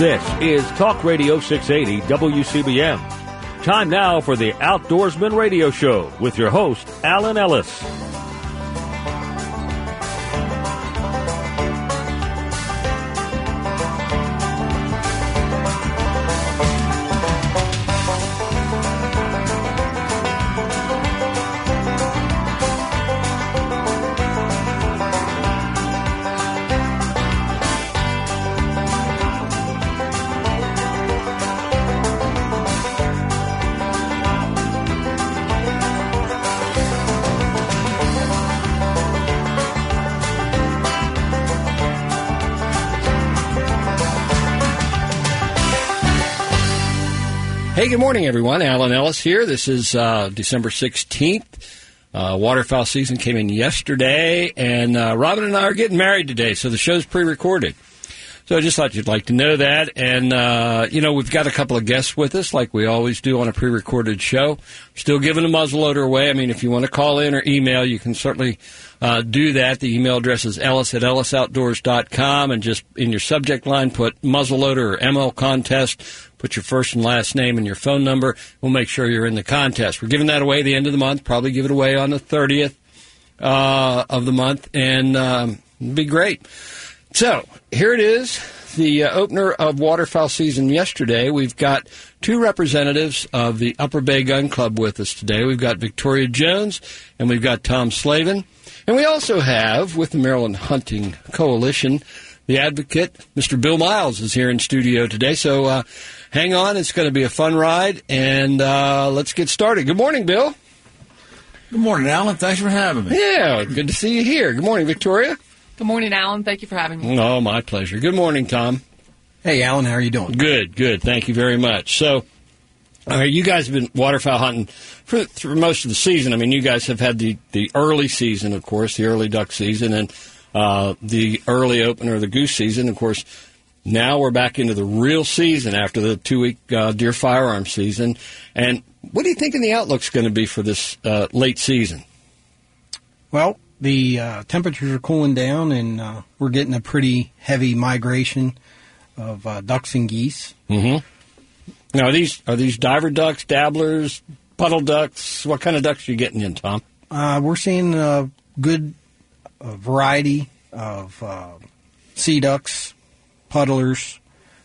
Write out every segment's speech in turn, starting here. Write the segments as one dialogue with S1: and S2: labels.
S1: This is Talk Radio 680 WCBM. Time now for the Outdoorsman Radio Show with your host, Alan Ellis.
S2: Hey, good morning, everyone. Alan Ellis here. This is December 16th. Waterfowl season came in yesterday, and Robin and I are getting married today, so the show's pre-recorded. So I just thought you'd like to know that. And, we've got a couple of guests with us, like we always do on a pre-recorded show. Still giving a muzzleloader away. I mean, if you want to call in or email, you can certainly do that. The email address is ellis@ellisoutdoors.com, and just in your subject line, put muzzleloader or ML contest. Put your first and last name and your phone number. We'll make sure you're in the contest. We're giving that away at the end of the month. Probably give it away on the 30th of the month, and it'll be great. So here it is, the opener of waterfowl season yesterday. We've got two representatives of the Upper Bay Gun Club with us today. We've got Victoria Jones, and we've got Tom Slavin. And we also have, with the Maryland Hunting Coalition, the advocate, Mr. Bill Miles, is here in studio today. So hang on. It's going to be a fun ride, and let's get started. Good morning, Bill.
S3: Good morning, Alan. Thanks for having me.
S2: Yeah, good to see you here. Good morning, Victoria.
S4: Good morning, Alan. Thank you for having me.
S2: Oh, my pleasure. Good morning, Tom.
S3: Hey, Alan. How are you doing?
S2: Good. Thank you very much. So, you guys have been waterfowl hunting for most of the season. I mean, you guys have had the early season, of course, the early duck season, and the early opener of the goose season. Of course, now we're back into the real season after the 2-week deer firearm season. And what do you think the outlook's going to be for this late season?
S5: Well, the temperatures are cooling down, and we're getting a pretty heavy migration of ducks and geese.
S2: Mm-hmm. Now, are these diver ducks, dabblers, puddle ducks? What kind of ducks are you getting in, Tom?
S5: We're seeing a good variety of sea ducks, puddlers.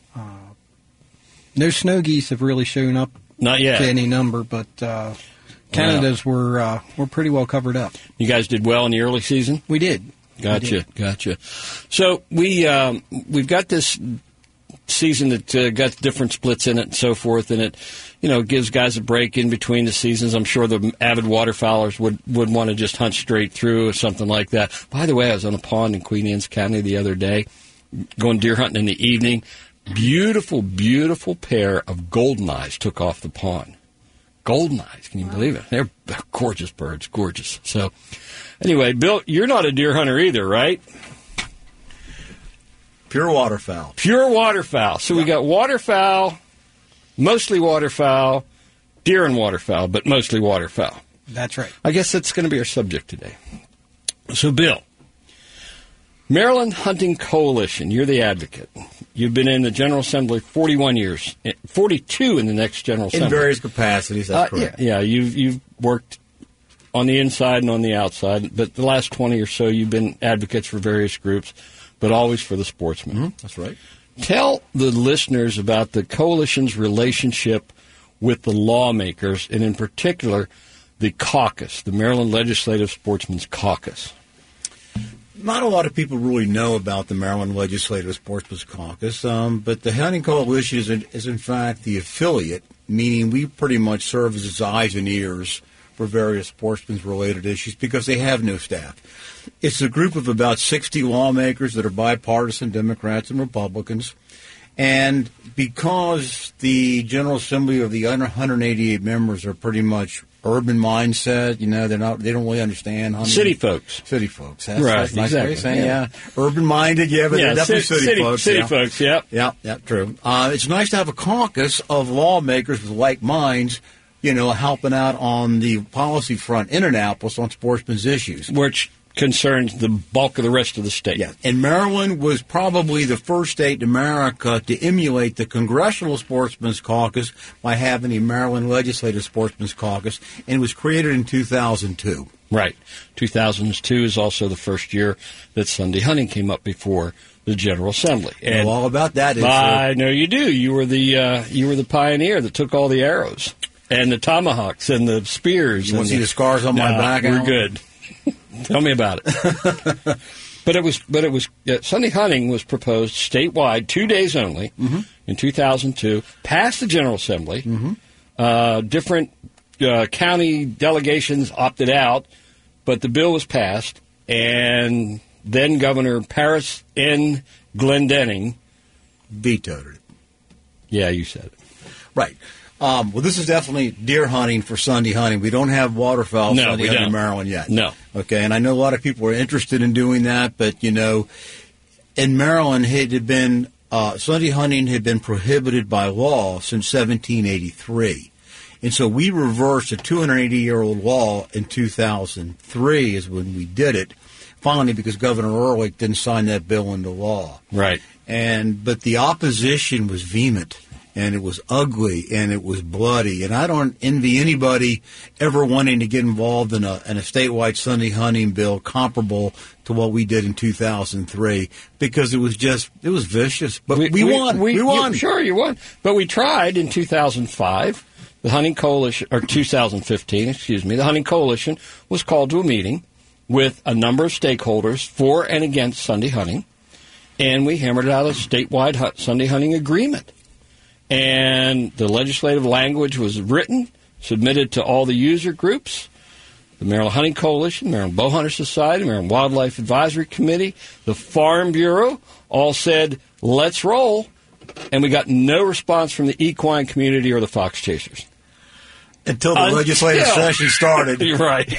S5: No snow geese have really shown up.
S2: Not yet.
S5: To any number, but Canada's we're pretty well covered up.
S2: You guys did well in the early season?
S5: We did.
S2: Gotcha. So we've got this season that got different splits in it and so forth, and it gives guys a break in between the seasons. I'm sure the avid waterfowlers would want to just hunt straight through or something like that. By the way, I was on a pond in Queen Anne's County the other day, going deer hunting in the evening. Beautiful pair of golden eyes took off the pond. Golden eyes, can you believe it? They're gorgeous birds, gorgeous. So anyway, Bill, you're not a deer hunter either, right?
S3: Pure waterfowl.
S2: So we got waterfowl, mostly waterfowl, deer and waterfowl, but mostly waterfowl.
S5: That's right.
S2: I guess that's going to be our subject today. So, Bill, Maryland Hunting Coalition, you're the advocate. You've been in the General Assembly 41 years, 42 in the next General Assembly.
S3: In various capacities, that's correct.
S2: Yeah, you've worked on the inside and on the outside, but the last 20 or so you've been advocates for various groups, but always for the sportsmen.
S3: Mm-hmm. That's right.
S2: Tell the listeners about the coalition's relationship with the lawmakers, and in particular, the caucus, the Maryland Legislative Sportsmen's Caucus.
S3: Not a lot of people really know about the Maryland Legislative Sportsmen's Caucus, but the Hunting Coalition is in fact the affiliate, meaning we pretty much serve as its eyes and ears for various sportsmen-related issues because they have no staff. It's a group of about 60 lawmakers that are bipartisan, Democrats and Republicans. And because the General Assembly of the 188 members are pretty much urban mindset, they don't really understand hunting.
S2: City folks.
S3: That's
S2: right,
S3: nice
S2: exactly.
S3: way of saying, yeah. Urban minded, yeah, but they're definitely city folks.
S2: City folks, yep.
S3: Yeah, true. It's nice to have a caucus of lawmakers with like minds, helping out on the policy front in Annapolis on sportsmen's issues.
S2: Which concerns the bulk of the rest of the state.
S3: Yeah, and Maryland was probably the first state in America to emulate the Congressional Sportsman's Caucus by having the Maryland Legislative Sportsman's Caucus, and it was created in 2002.
S2: Right. 2002 is also the first year that Sunday hunting came up before the General Assembly.
S3: And all about that.
S2: I know you do. You were the pioneer that took all the arrows and the tomahawks and the spears.
S3: You want to see the scars on my back?
S2: We're good. Tell me about it. But it was Sunday hunting was proposed statewide 2 days only in 2002. Passed the General Assembly. Different county delegations opted out, but the bill was passed, and then Governor Paris N. Glendening
S3: vetoed it.
S2: Yeah, you said it.
S3: Right. Well, this is definitely deer hunting for Sunday hunting. We don't have waterfowl Sunday hunting in Maryland yet.
S2: No.
S3: Okay, and I know a lot of people are interested in doing that, but, you know, in Maryland, it had been Sunday hunting had been prohibited by law since 1783. And so we reversed a 280-year-old law in 2003 is when we did it, finally because Governor Ehrlich didn't sign that bill into law.
S2: Right.
S3: But the opposition was vehement, and it was ugly, and it was bloody. And I don't envy anybody ever wanting to get involved in a statewide Sunday hunting bill comparable to what we did in 2003 because it was vicious. But we won. We won.
S2: Sure, you won. But we tried in 2005. The Hunting Coalition, or 2015, the Hunting Coalition was called to a meeting with a number of stakeholders for and against Sunday hunting, and we hammered out a statewide Sunday hunting agreement. And the legislative language was written, submitted to all the user groups, the Maryland Hunting Coalition, Maryland Bowhunter Society, Maryland Wildlife Advisory Committee, the Farm Bureau, all said, let's roll. And we got no response from the equine community or the fox chasers.
S3: Until the legislative session started.
S2: Right.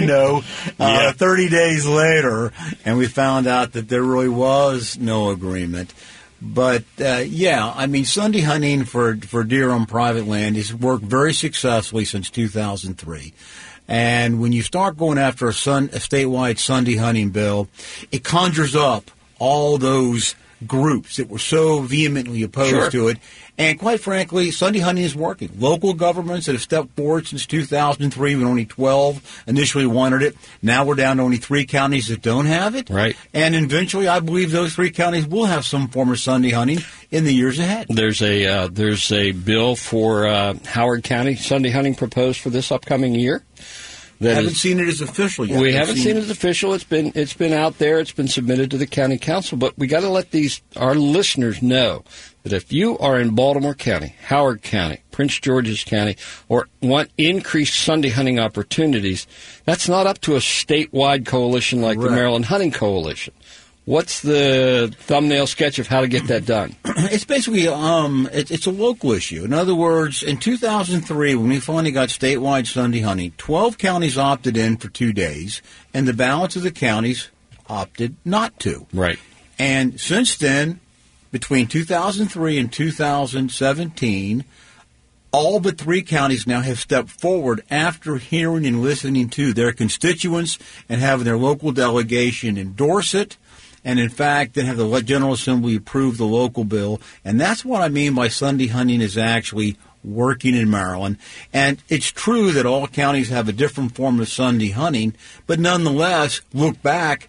S3: 30 days later, and we found out that there really was no agreement. But, Sunday hunting for deer on private land has worked very successfully since 2003. And when you start going after a statewide Sunday hunting bill, it conjures up all those groups that were so vehemently opposed to it. And quite frankly, Sunday hunting is working. Local governments that have stepped forward since 2003, when only 12 initially wanted it. Now we're down to only 3 counties that don't have it.
S2: Right.
S3: And eventually, I believe those 3 counties will have some form of Sunday hunting in the years ahead.
S2: There's a bill for Howard County Sunday hunting proposed for this upcoming year.
S3: I haven't seen it as official yet.
S2: We haven't seen it as official. It's been out there. It's been submitted to the county council. But we got to let our listeners know that if you are in Baltimore County, Howard County, Prince George's County, or want increased Sunday hunting opportunities, that's not up to a statewide coalition like the Maryland Hunting Coalition. What's the thumbnail sketch of how to get that done?
S3: It's basically it's a local issue. In other words, in 2003, when we finally got statewide Sunday hunting, 12 counties opted in for 2 days, and the balance of the counties opted not to.
S2: Right.
S3: And since then, between 2003 and 2017, all but 3 counties now have stepped forward after hearing and listening to their constituents and having their local delegation endorse it. And, in fact, then have the General Assembly approve the local bill. And that's what I mean by Sunday hunting is actually working in Maryland. And it's true that all counties have a different form of Sunday hunting, but nonetheless, look back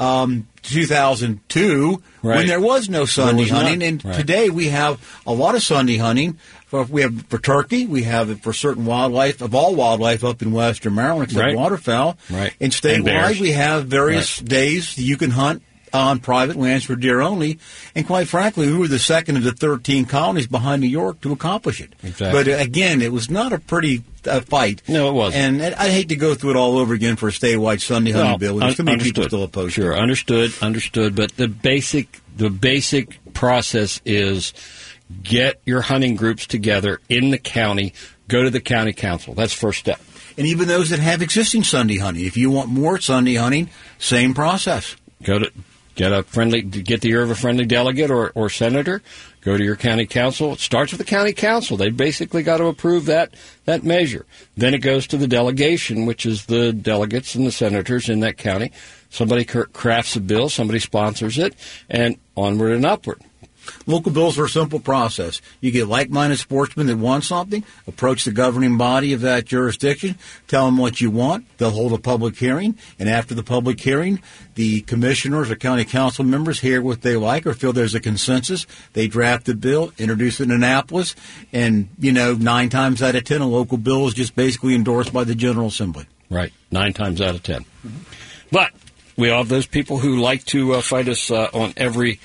S3: 2002 when there was no Sunday hunting. And today we have a lot of Sunday hunting. We have for turkey. We have it for certain wildlife, of all wildlife up in western Maryland, except waterfowl.
S2: Right.
S3: And statewide, we have various days you can hunt on private lands for deer only, and quite frankly, we were the second of the 13 colonies behind New York to accomplish it.
S2: Exactly.
S3: But again, it was not a pretty fight.
S2: No, it wasn't.
S3: And I hate to go through it all over again for a statewide Sunday hunting bill. There's too many people still opposed to it.
S2: Understood. But the basic process is get your hunting groups together in the county, go to the county council. That's the first step.
S3: And even those that have existing Sunday hunting, if you want more Sunday hunting, same process.
S2: Get the ear of a friendly delegate or senator. Go to your county council. It starts with the county council. They basically got to approve that measure. Then it goes to the delegation, which is the delegates and the senators in that county. Somebody crafts a bill, somebody sponsors it, and onward and upward.
S3: Local bills are a simple process. You get like-minded sportsmen that want something, approach the governing body of that jurisdiction, tell them what you want. They'll hold a public hearing, and after the public hearing, the commissioners or county council members hear what they like or feel there's a consensus. They draft the bill, introduce it in Annapolis, and, 9 times out of 10, a local bill is just basically endorsed by the General Assembly.
S2: Right, 9 times out of 10. Mm-hmm. But we all have those people who like to fight us on every...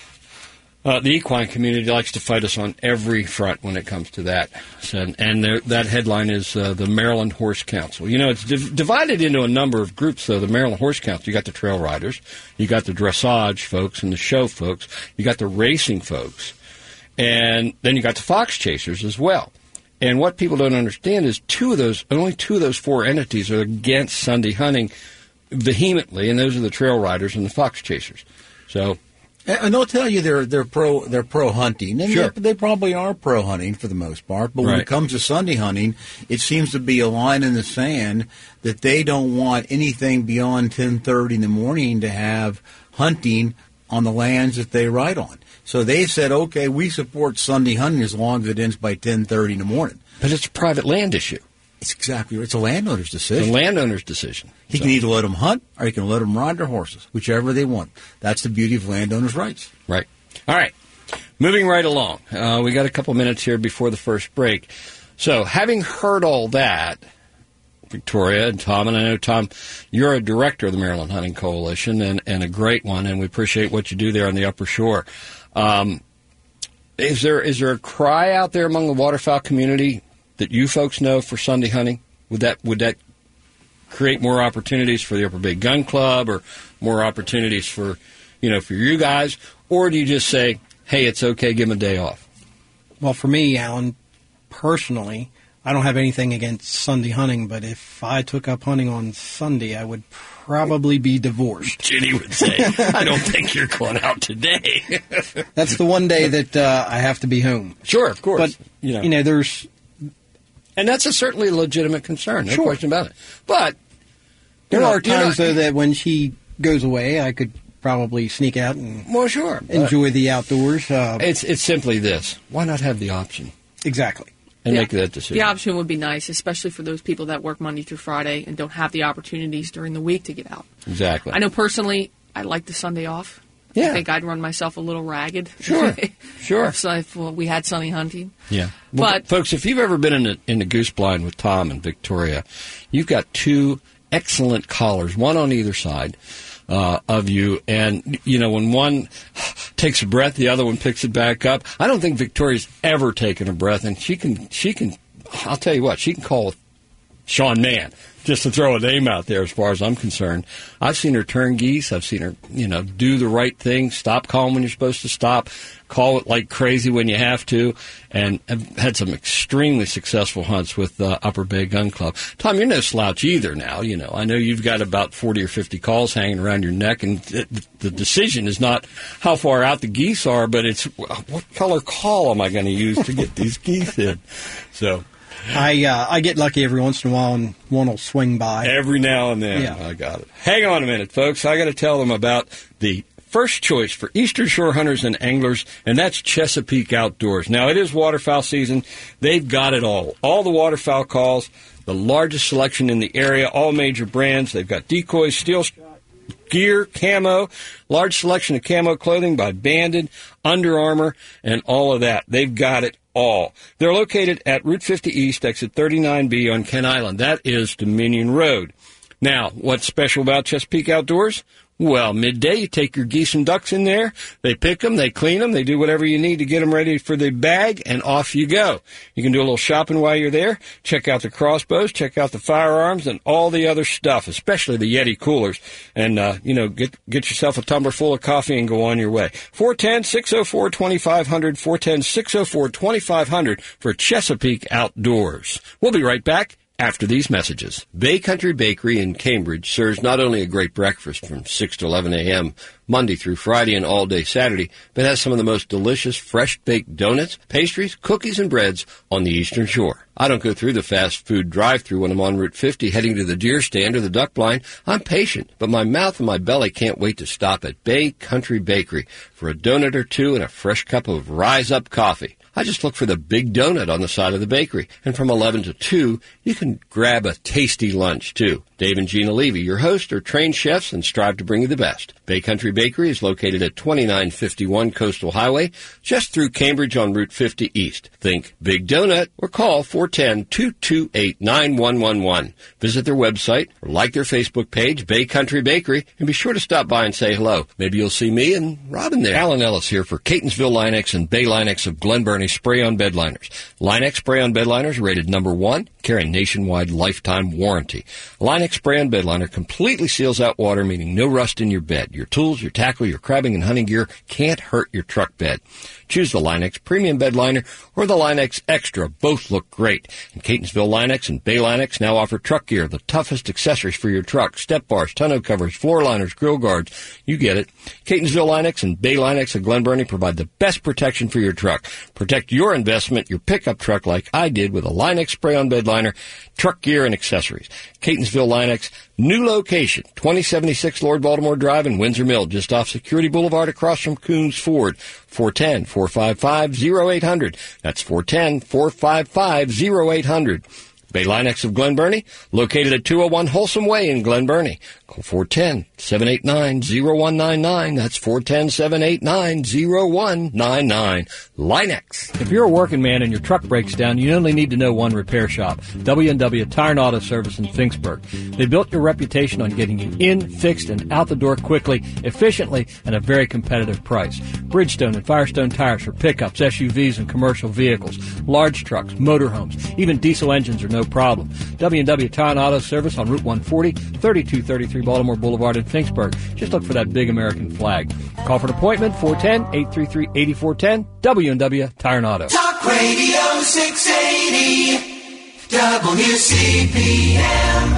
S2: the equine community likes to fight us on every front when it comes to that. And that headline is the Maryland Horse Council. It's divided into a number of groups, though. The Maryland Horse Council, you got the trail riders, you got the dressage folks and the show folks, you got the racing folks, and then you got the fox chasers as well. And what people don't understand is only two of those 4 entities are against Sunday hunting vehemently, and those are the trail riders and the fox chasers. So...
S3: And they'll tell you they're pro hunting, and
S2: sure.
S3: they probably are pro hunting for the most part. But when it comes to Sunday hunting, it seems to be a line in the sand that they don't want anything beyond 10:30 in the morning to have hunting on the lands that they ride on. So they said, okay, we support Sunday hunting as long as it ends by 10:30 in the morning.
S2: But it's a private land issue.
S3: It's a landowner's decision.
S2: It's a landowner's decision.
S3: He can either let them hunt or he can let them ride their horses, whichever they want. That's the beauty of landowners' rights.
S2: Right. All right. Moving right along. We got a couple minutes here before the first break. So having heard all that, Victoria and Tom, and I know, Tom, you're a director of the Maryland Hunting Coalition and a great one, and we appreciate what you do there on the Upper Shore. Is there a cry out there among the waterfowl community that you folks know for Sunday hunting? Would that create more opportunities for the Upper Bay Gun Club or more opportunities for you guys? Or do you just say, hey, it's okay, give them a day off?
S5: Well, for me, Alan, personally, I don't have anything against Sunday hunting, but if I took up hunting on Sunday, I would probably be divorced.
S2: Ginny would say, I don't think you're going out today.
S5: That's the one day that I have to be home.
S2: Sure, of course.
S5: But, there's...
S2: And that's certainly a legitimate concern, no question about it. But
S5: there are times, though, that when she goes away, I could probably sneak out and enjoy the outdoors.
S2: It's simply this. Why not have the option?
S5: Exactly.
S2: And make that decision.
S4: The option would be nice, especially for those people that work Monday through Friday and don't have the opportunities during the week to get out.
S2: Exactly.
S4: I know personally I like the Sunday off.
S2: Yeah.
S4: I think I'd run myself a little ragged.
S2: Sure.
S4: If we had Sunday hunting.
S2: Yeah. Well, but folks, if you've ever been in the goose blind with Tom and Victoria, you've got 2 excellent callers, one on either side of you. And, when one takes a breath, the other one picks it back up. I don't think Victoria's ever taken a breath, and she can, I'll tell you what, she can call Sean Mann, just to throw a name out there as far as I'm concerned. I've seen her turn geese. I've seen her, do the right thing, stop calling when you're supposed to stop, call it like crazy when you have to, and I've had some extremely successful hunts with Upper Bay Gun Club. Tom, you're no slouch either now. I know you've got about 40 or 50 calls hanging around your neck, and the decision is not how far out the geese are, but it's what color call am I going to use to get these geese in. So...
S5: I get lucky every once in a while, and one will swing by.
S2: Every now and then.
S5: Yeah.
S2: I got it. Hang on a minute, folks. I got to tell them about the first choice for Eastern Shore hunters and anglers, and that's Chesapeake Outdoors. Now, it is waterfowl season. They've got it all. All the waterfowl calls, the largest selection in the area, all major brands. They've got decoys, steel gear, camo, large selection of camo clothing by Banded, Under Armour, and all of that. They've got it all. They're located at Route 50 East, exit 39B on Kent Island. That is Dominion Road. Now, what's special about Chesapeake Outdoors? Well, midday, you take your geese and ducks in there, they pick them, they clean them, they do whatever you need to get them ready for the bag, and off you go. You can do a little shopping while you're there, check out the crossbows, check out the firearms, and all the other stuff, especially the Yeti coolers, and, get yourself a tumbler full of coffee and go on your way. 410-604-2500, 410-604-2500 for Chesapeake Outdoors. We'll be right back after these messages. Bay Country Bakery in Cambridge serves not only a great breakfast from 6 to 11 a.m., Monday through Friday and all day Saturday, but has some of the most delicious fresh-baked donuts, pastries, cookies, and breads on the Eastern Shore. I don't go through the fast food drive-thru when I'm on Route 50 heading to the deer stand or the duck blind. I'm patient, but my mouth and my belly can't wait to stop at Bay Country Bakery for a donut or two and a fresh cup of Rise Up coffee. I just look for the big donut on the side of the bakery. And from 11 to 2, you can grab a tasty lunch, too. Dave and Gina Levy, your hosts, are trained chefs and strive to bring you the best. Bay Country Bakery is located at 2951 Coastal Highway, just through Cambridge on Route 50 East. Think Big Donut or call 410-228-9111. Visit their website or like their Facebook page, Bay Country Bakery, and be sure to stop by and say hello. Maybe you'll see me and Robin there. Alan Ellis here for Catonsville Line-X and Bay Line-X of Glen Burnie Spray-On Bed Liners. Line-X Spray-On Bed Liners rated number 1, carrying nationwide lifetime warranty. Line-X Spray-On Bed Liner completely seals out water, meaning no rust in your bed. Your tools, your tackle, your crabbing and hunting gear can't hurt your truck bed. Choose the Line-X Premium Bed Liner or the Line-X Extra. Both look great. And Catonsville Line-X and Bay Line-X now offer truck gear, the toughest accessories for your truck, step bars, tonneau covers, floor liners, grill guards. You get it. Catonsville Line-X and Bay Line-X of Glen Burnie provide the best protection for your truck. Protect your investment, your pickup truck, like I did with a Line-X Spray-On Bed Liner, truck gear, and accessories. Catonsville Line-X, new location, 2076 Lord Baltimore Drive in Windsor Mill, just off Security Boulevard across from Coons Ford. 410-455-0800. That's 410-455-0800. Bay Line-X of Glen Burnie, located at 201 Wholesome Way in Glen Burnie. Call 410-789-0199. That's 410-789-0199. Line-X.
S6: If you're a working man and your truck breaks down, you only need to know one repair shop, W&W Tire and Auto Service in Finksburg. They built your reputation on getting you in, fixed, and out the door quickly, efficiently, and at a very competitive price. Bridgestone and Firestone tires for pickups, SUVs, and commercial vehicles, large trucks, motorhomes, even diesel engines are no problem. W&W Tire and Auto Service on Route 140, 3233 Baltimore Boulevard in Finksburg. Just look for that big American flag. Call for an appointment, 410-833-8410, W&W Tire and Auto.
S7: Talk Radio 680, WCPM.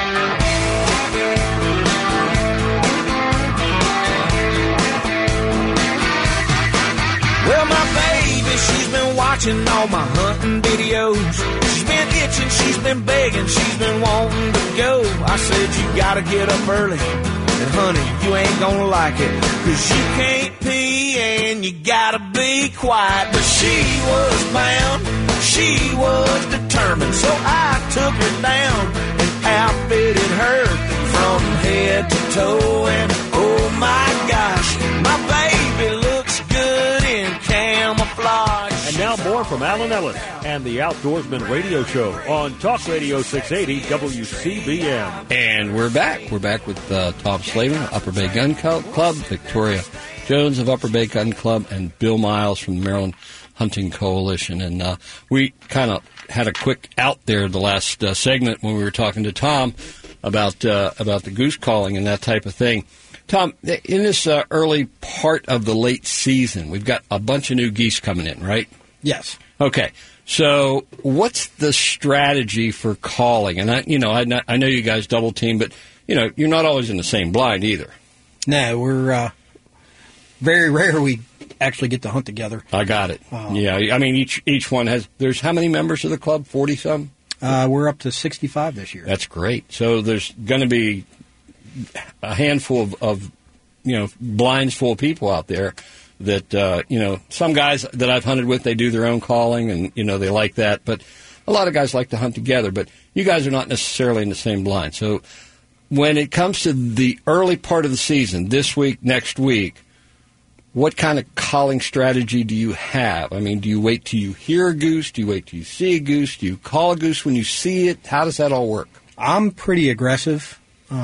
S7: Well, my baby, she's been watching all my hunting videos. She's been itching, she's been begging, she's been wanting to go. I said, you gotta get up early, and honey, you ain't gonna like it, 'cause you can't pee and you gotta be quiet. But she was bound, she was determined, so I took her down and outfitted her from head to toe. And oh my gosh, my baby looks good in camouflage.
S1: And now more from Alan Ellis and the Outdoorsman Radio Show on Talk Radio 680 WCBM.
S2: And we're back. We're back with Tom Slavin, Upper Bay Gun Club, Victoria Jones of Upper Bay Gun Club, and Bill Miles from the Maryland Hunting Coalition. And we kind of had a quick out there the last segment when we were talking to Tom about the goose calling and that type of thing. Tom, in this early part of the late season, we've got a bunch of new geese coming in, right?
S5: Yes.
S2: Okay. So what's the strategy for calling? And I know you guys double team, but you're not always in the same blind either.
S5: No, we're very rare we actually get to hunt together.
S2: I got it. Yeah, I mean each one has. There's how many members of the club? 40-some.
S5: We're up to 65 this year.
S2: That's great. So there's going to be a handful of blinds full of people out there that some guys that I've hunted with, they do their own calling and they like that, but a lot of guys like to hunt together. But you guys are not necessarily in the same blind. So when it comes to the early part of the season, this week, next week, what kind of calling strategy do you have? I mean, do you wait till you hear a goose? Do you wait till you see a goose? Do you call a goose when you see it? How does that all work?
S5: I'm pretty aggressive.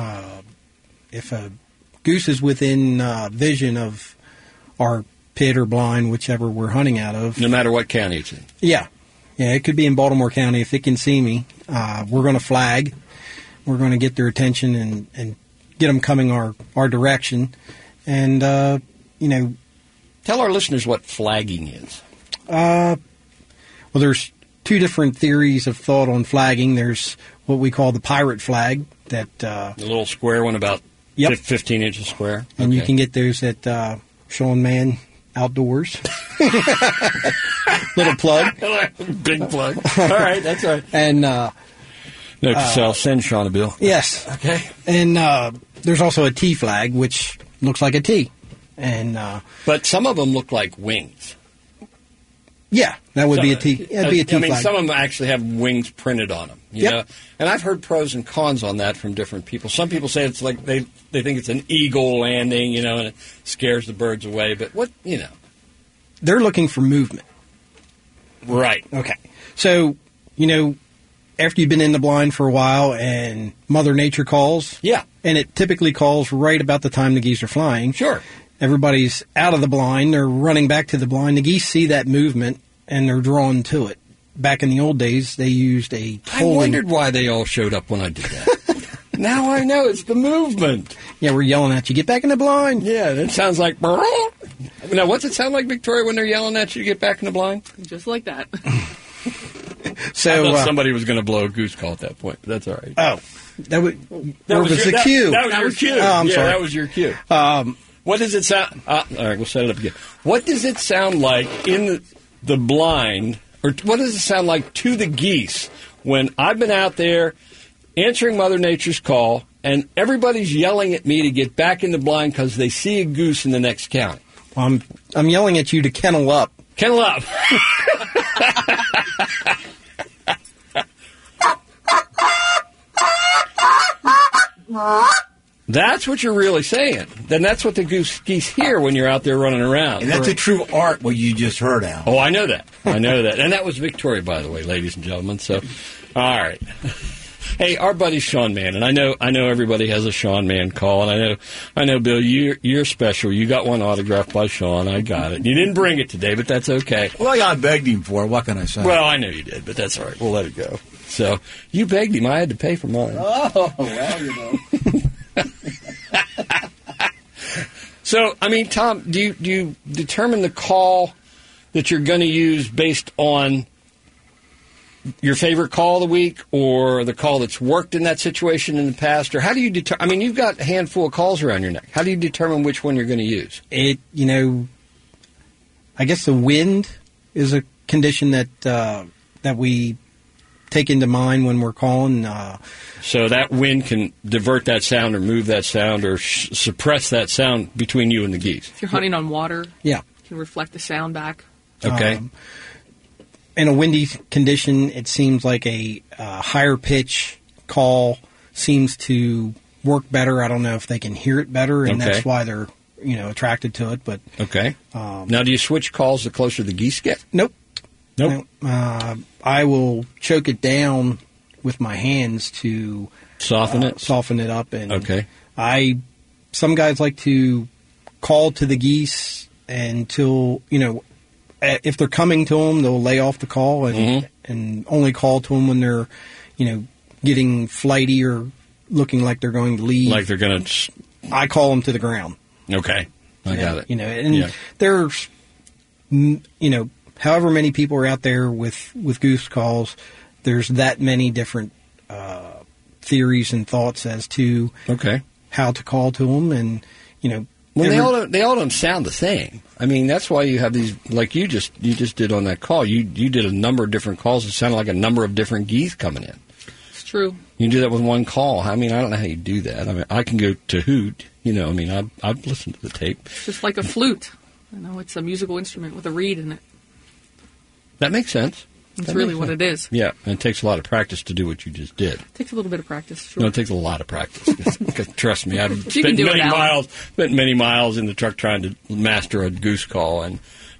S5: If a goose is within vision of our pit or blind, whichever we're hunting out of.
S2: No matter what county it's in.
S5: Yeah, it could be in Baltimore County. If it can see me, we're going to flag. We're going to get their attention and get them coming our direction. And,
S2: tell our listeners what flagging is.
S5: Well, there's two different theories of thought on flagging. There's what we call the pirate flag. The
S2: little square one about
S5: Yep.
S2: 15 inches square.
S5: And you
S2: Okay.
S5: can get those at Sean Mann Outdoors. Little plug.
S2: Big plug. All right, that's all right.
S5: And
S2: Note to self, send Sean a bill.
S5: yes.
S2: Okay.
S5: And there's also a T flag, which looks like a T. And
S2: But some of them look like wings.
S5: yeah, that would be a T. That'd be a T
S2: I mean,
S5: flag.
S2: some of them actually have wings printed on them. You
S5: Yep.
S2: know? And I've heard pros and cons on that from different people. Some people say it's like they think it's an eagle landing, you know, and it scares the birds away. But what, you know.
S5: They're looking for movement.
S2: Right.
S5: Okay. So, after you've been in the blind for a while and Mother Nature calls,
S2: Yeah.
S5: and it typically calls right about the time the geese are flying.
S2: Sure.
S5: Everybody's out of the blind. They're running back to the blind. The geese see that movement, and they're drawn to it. Back in the old days, they used a
S2: I
S5: tolling.
S2: wondered why they all showed up when I did that. Now I know it's the movement.
S5: Yeah, we're yelling at you. Get back in the blind.
S2: Yeah, that sounds like. Now, what's it sound like, Victoria, when they're yelling at you to get back in the blind?
S4: Just like that.
S2: I
S5: So,
S2: thought somebody was going to blow a goose call at that point, but that's all right.
S5: oh, that was
S2: your,
S5: the cue.
S2: That was your cue.
S5: Oh, I'm sorry.
S2: That was your cue. What does it sound? All right, we'll set it up again. What does it sound like in the blind, or what does it sound like to the geese when I've been out there answering Mother Nature's call and everybody's yelling at me to get back in the blind because they see a goose in the next county?
S5: I'm yelling at you to kennel up.
S2: Kennel up. That's what you're really saying. Then that's what the geese hear when you're out there running around.
S3: And that's a true art, what you just heard, Al.
S2: Oh, I know that. I know that. And that was Victoria, by the way, ladies and gentlemen. So, all right. Hey, our buddy Sean Mann, and I know everybody has a Sean Mann call, and I know, Bill, you're special. You got one autographed by Sean. I got it. You didn't bring it today, but that's okay.
S3: Well, I begged him for it. What can I say?
S2: Well, I know you did, but that's all right. We'll let it go. So, you begged him. I had to pay for mine.
S3: Oh, well, you know.
S2: So, I mean, Tom, do you determine the call that you're going to use based on your favorite call of the week or the call that's worked in that situation in the past? Or how do you determine? I mean, you've got a handful of calls around your neck. How do you determine which one you're going to use?
S5: I guess the wind is a condition that we take into mind when we're calling.
S2: So that wind can divert that sound or move that sound or suppress that sound between you and the geese.
S4: If you're hunting on water,
S5: Yeah.
S4: you can reflect the sound back.
S2: Okay.
S5: In a windy condition, it seems like a higher pitch call seems to work better. I don't know if they can hear it better, and
S2: Okay.
S5: that's why they're attracted to it. But
S2: Okay. Now, do you switch calls the closer the geese get?
S5: nope.
S2: Nope.
S5: No. I will choke it down with my hands to
S2: Soften it?
S5: soften it up. And
S2: Okay.
S5: some guys like to call to the geese until, if they're coming to them, they'll lay off the call and only call to them when they're, getting flighty or looking like they're going to leave.
S2: Like they're going to...
S5: I call them to the ground.
S2: Okay. I got it.
S5: And there's, however many people are out there with goose calls, there's that many different theories and thoughts as to
S2: Okay.
S5: how to call to them, and
S2: Well, they all don't sound the same. I mean, that's why you have these, like you just did on that call. You did a number of different calls. It sounded like a number of different geese coming in.
S4: It's true.
S2: You do that with one call. I mean, I don't know how you do that. I mean, I can go to hoot. I've listened to the tape.
S4: It's just like a flute. It's a musical instrument with a reed in it.
S2: That makes sense.
S4: That's
S2: That
S4: really
S2: makes
S4: what
S2: sense.
S4: it is.
S2: Yeah, and it takes a lot of practice to do what you just did.
S4: It takes a little bit of practice, sure.
S2: No, it takes a lot of practice. 'Cause trust me, I've
S4: You can
S2: spent
S4: do it, Alan.
S2: many miles in the truck trying to master a goose call, and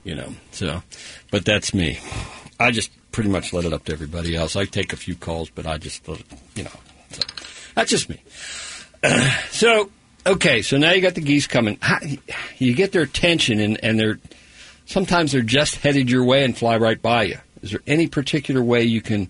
S2: but that's me. I just pretty much let it up to everybody else. I take a few calls, but I just let it, so that's just me. So now you got the geese coming. You get their attention, and sometimes they're just headed your way and fly right by you. Is there any particular way you can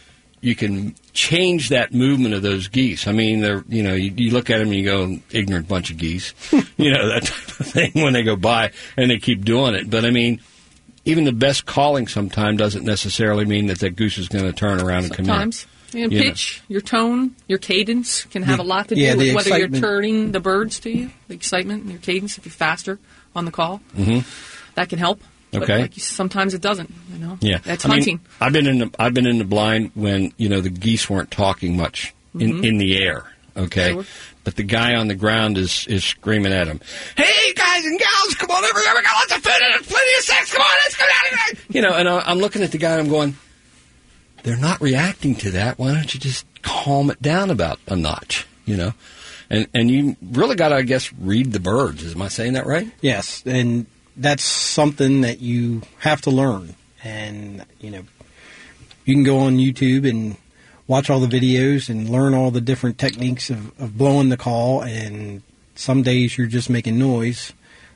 S2: change that movement of those geese? I mean, they're you look at them and you go, ignorant bunch of geese, that type of thing when they go by and they keep doing it. But I mean, even the best calling sometimes doesn't necessarily mean that goose is going to turn around and come in.
S4: Sometimes. And pitch, your tone, your cadence can have a lot to do with whether you're turning the birds to you, the excitement and your cadence, if you're faster on the call.
S2: Mm-hmm.
S4: That can help.
S2: Okay.
S4: But sometimes it doesn't,
S2: Yeah.
S4: That's hunting.
S2: I've been in the blind when, the geese weren't talking much in the air, okay?
S4: Sure.
S2: But the guy on the ground is screaming at him, "Hey, guys and gals, come on over here. We got lots of food and plenty of sex. Come on, let's go down here." And I'm looking at the guy and I'm going, they're not reacting to that. Why don't you just calm it down about a notch, And you really got to, I guess, read the birds. Am I saying that right?
S5: Yes, and that's something that you have to learn. And, you can go on YouTube and watch all the videos and learn all the different techniques of blowing the call. And some days you're just making noise.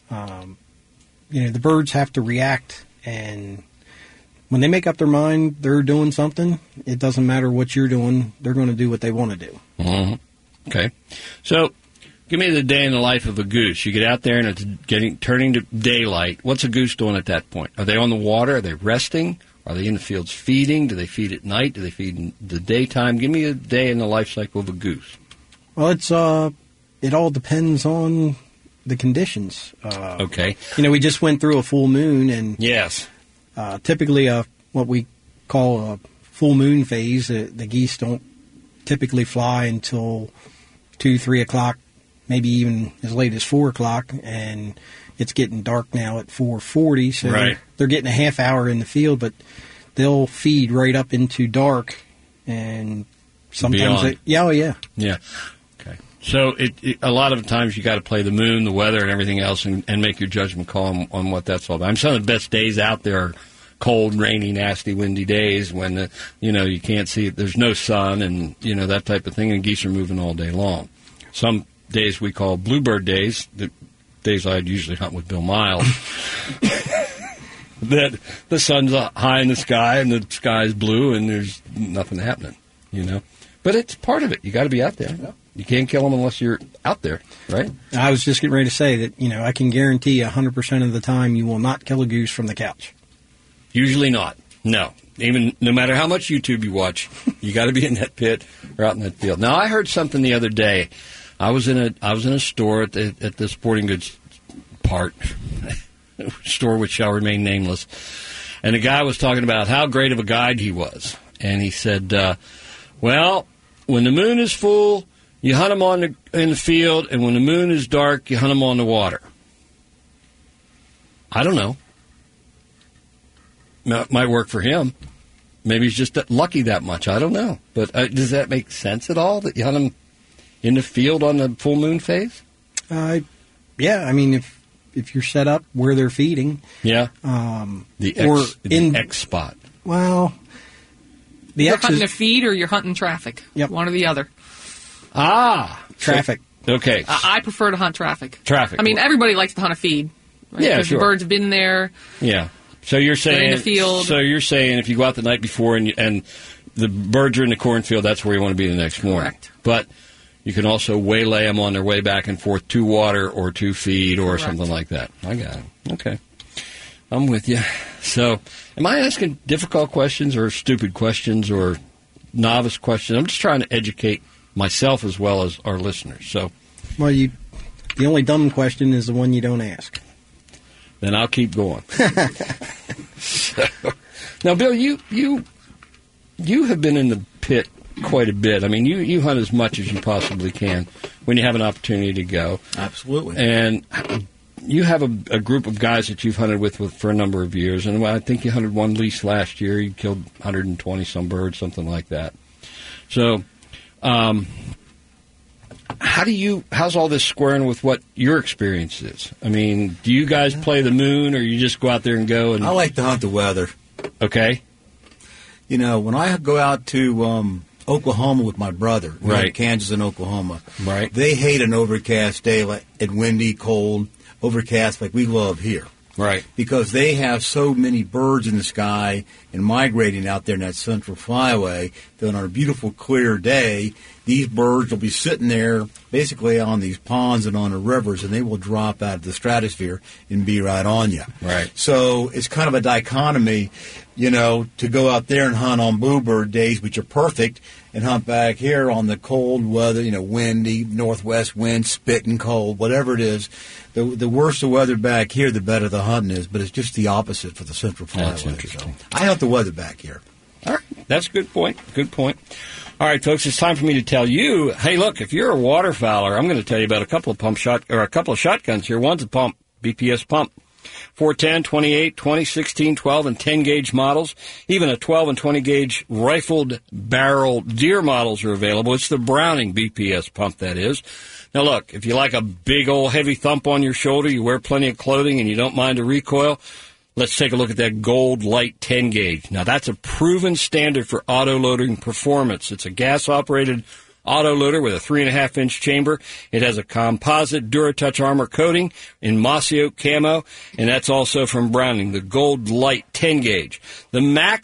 S5: The birds have to react, and when they make up their mind they're doing something, it doesn't matter what you're doing. They're going to do what they want to do.
S2: Mm-hmm. Okay. So, give me the day in the life of a goose. You get out there and it's turning to daylight. What's a goose doing at that point? Are they on the water? Are they resting? Are they in the fields feeding? Do they feed at night? Do they feed in the daytime? Give me a day in the life cycle of a goose.
S5: Well, it all depends on the conditions.
S2: Okay.
S5: We just went through a full moon, and
S2: yes.
S5: Typically, what we call a full moon phase, the geese don't typically fly until 2, 3 o'clock, maybe even as late as 4 o'clock, and it's getting dark now at 4:40, so
S2: right.
S5: They're getting a half hour in the field, but they'll feed right up into dark, and sometimes
S2: yeah.
S5: Yeah.
S2: Okay. So a lot of times you got to play the moon, the weather, and everything else, and make your judgment call on what that's all about. Some of the best days out there are cold, rainy, nasty, windy days when you can't see it. There's no sun, and that type of thing. And geese are moving all day long. Some days we call bluebird days. The days I'd usually hunt with Bill Miles. That the sun's high in the sky and the sky's blue and there's nothing happening. But it's part of it. You got to be out there. You can't kill them unless you're out there, right?
S5: I was just getting ready to say that, I can guarantee 100% of the time you will not kill a goose from the couch.
S2: Usually not. No. Even no matter how much YouTube you watch, you got to be in that pit or out in that field. Now, I heard something the other day. I was in a store at the sporting goods part, store which shall remain nameless, and the guy was talking about how great of a guide he was. And he said, well, when the moon is full, you hunt them in the field, and when the moon is dark, you hunt them on the water. I don't know. Might work for him. Maybe he's just lucky that much. I don't know. But does that make sense at all, that you hunt them in the field on the full moon phase?
S5: Yeah. I mean, if you're set up where they're feeding.
S2: Yeah. The X spot.
S5: Well,
S4: you're hunting a feed or you're hunting traffic.
S5: Yep.
S4: One or the other.
S5: Traffic.
S2: So, okay.
S4: I prefer to hunt traffic.
S2: Traffic.
S4: I mean, everybody likes to hunt a feed. Right?
S2: Yeah,
S4: because
S2: sure.
S4: the birds have been there.
S2: Yeah. So you're saying
S4: in the field.
S2: So you're saying if you go out the night before and the birds are in the cornfield, that's where you want to be the next morning.
S4: Correct.
S2: But you can also waylay them on their way back and forth to water or to feed or
S4: Correct.
S2: something like that. I got it. Okay. I'm with you. So am I asking difficult questions or stupid questions or novice questions? I'm just trying to educate myself as well as our listeners. So,
S5: well, the only dumb question is the one you don't ask.
S2: Then I'll keep going. So, now, Bill, you have been in the pit quite a bit. I mean, you hunt as much as you possibly can when you have an opportunity to go.
S3: Absolutely.
S2: And you have a group of guys that you've hunted with for a number of years. And I think you hunted one lease last year. You killed 120-some birds, something like that. So, how's all this squaring with what your experience is? I mean, do you guys play the moon, or you just go out there and go? And
S3: I like to hunt the weather.
S2: Okay.
S3: When I go out to Oklahoma with my brother,
S2: right,
S3: Kansas and Oklahoma,
S2: right,
S3: they hate an overcast day, and windy, cold, overcast like we love here.
S2: Right.
S3: Because they have so many birds in the sky and migrating out there in that central flyway that on a beautiful, clear day, these birds will be sitting there basically on these ponds and on the rivers, and they will drop out of the stratosphere and be right on you.
S2: Right.
S3: So it's kind of a dichotomy, to go out there and hunt on bluebird days, which are perfect, and hunt back here on the cold weather, windy, northwest wind, spitting cold, whatever it is. The worse the weather back here, the better the hunting is, but it's just the opposite for the Central Flyway.
S2: That's interesting.
S3: So I hunt the weather back here.
S2: All right. That's a good point. Good point. All right, folks, it's time for me to tell you, hey, look, if you're a waterfowler, I'm going to tell you about a couple of shotguns here. One's a pump, BPS pump. 410, 28, 20, 16, 12, and 10-gauge models. Even a 12 and 20-gauge rifled barrel deer models are available. It's the Browning BPS pump, that is. Now, look, if you like a big old heavy thump on your shoulder, you wear plenty of clothing, and you don't mind a recoil, let's take a look at that Gold Light 10-gauge. Now, that's a proven standard for auto-loading performance. It's a gas-operated autoloader with a 3.5-inch chamber. It has a composite DuraTouch armor coating in mossy oak camo, and that's also from Browning, the Gold Light 10-gauge. The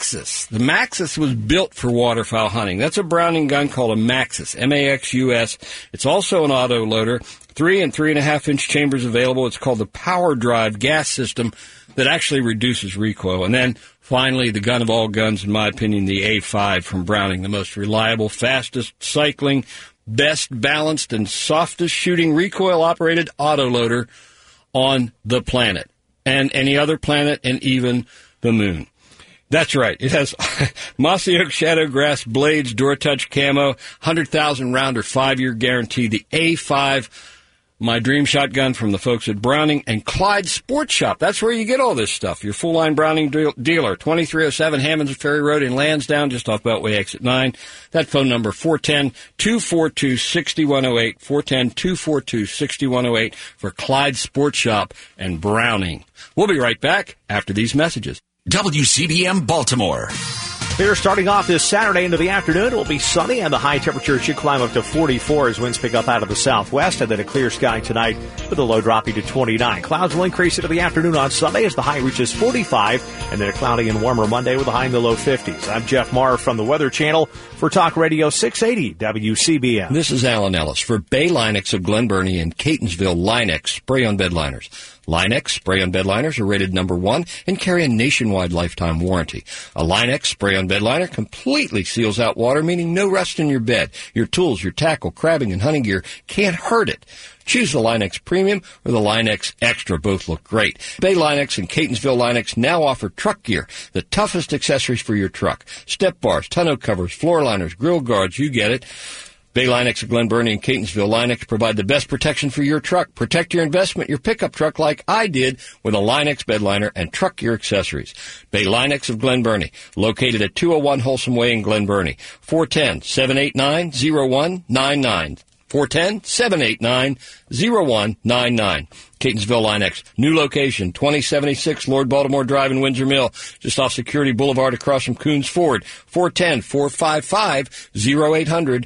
S2: Maxus was built for waterfowl hunting. That's a Browning gun called a Maxus, M-A-X-U-S. It's also an autoloader. 3 and 3.5-inch chambers available. It's called the Power Drive gas system that actually reduces recoil. And then, finally, the gun of all guns, in my opinion, the A5 from Browning, the most reliable, fastest cycling, best balanced, and softest shooting recoil-operated autoloader on the planet, and any other planet, and even the moon. That's right. It has mossy oak shadow grass blades, DuraTouch camo, 100,000 round or 5-year guarantee. The A5, my dream shotgun from the folks at Browning and Clyde Sports Shop. That's where you get all this stuff. Your full-line Browning dealer, 2307 Hammonds Ferry Road in Lansdowne, just off Beltway Exit 9. That phone number, 410-242-6108, 410-242-6108 for Clyde Sports Shop and Browning. We'll be right back after these messages.
S8: WCBM Baltimore.
S9: Here, starting off this Saturday into the afternoon, it will be sunny, and the high temperature should climb up to 44 as winds pick up out of the southwest, and then a clear sky tonight with the low dropping to 29. Clouds will increase into the afternoon on Sunday as the high reaches 45, and then a cloudy and warmer Monday with a high in the low 50s. I'm Jeff Marr from the Weather Channel for Talk Radio 680 WCBM.
S2: This is Alan Ellis for Bay Linex of Glen Burnie and Catonsville Linex spray-on bed liners. Linex spray-on bed liners are rated number 1 and carry a nationwide lifetime warranty. A Linex spray-on bed liner completely seals out water, meaning no rust in your bed. Your tools, your tackle, crabbing, and hunting gear can't hurt it. Choose the Linex Premium or the Linex Extra. Both look great. Bay Linex and Catonsville Linex now offer truck gear, the toughest accessories for your truck. Step bars, tonneau covers, floor liners, grill guards, you get it. Bay Linex of Glen Burnie and Catonsville Linex provide the best protection for your truck. Protect your investment, your pickup truck like I did with a Linex bed liner and truck gear accessories. Bay Linex of Glen Burnie, located at 201 Wholesome Way in Glen Burnie. 410-789-0199. 410-789-0199. Catonsville Linex. New location, 2076 Lord Baltimore Drive in Windsor Mill, just off Security Boulevard across from Coons Ford. 410-455-0800.